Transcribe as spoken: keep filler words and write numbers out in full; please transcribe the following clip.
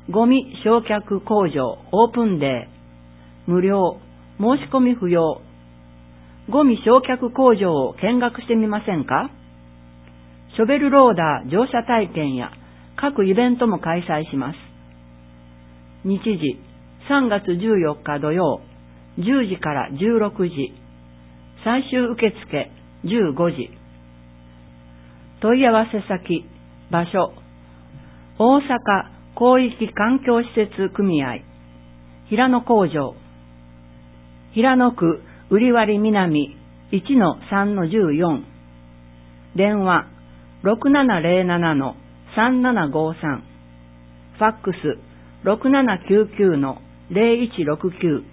ゴミ焼却工場オープンデー、無料、申し込み不要。ゴミ焼却工場を見学してみませんか？ショベルローダー乗車体験や各イベントも開催します。日時、さんがつじゅうよっか土曜、じゅうじからじゅうろくじ、最終受付じゅうごじ。問い合わせ先、場所、大阪広域環境施設組合、平野工場、平野区売割南 いちのさんのじゅうよん、電話 ろくななゼロななのさんななごさん、ファックス ろくななきゅうきゅうのゼロいちろくきゅう。